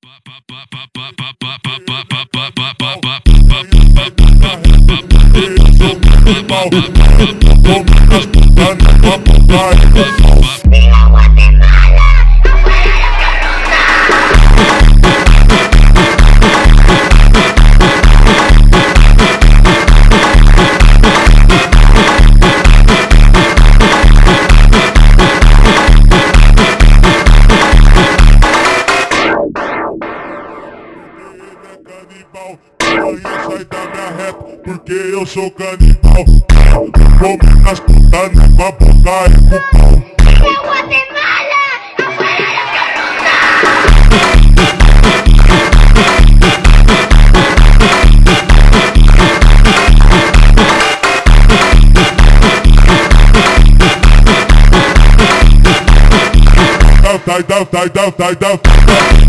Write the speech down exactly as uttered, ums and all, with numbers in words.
Sai da minha reta, porque eu sou canibal. Come nas putas com a boca e com o pau. Meu Guatemala, amanhã eu quero lutar. Dá, dá, dá, dá, dá, dá, dá.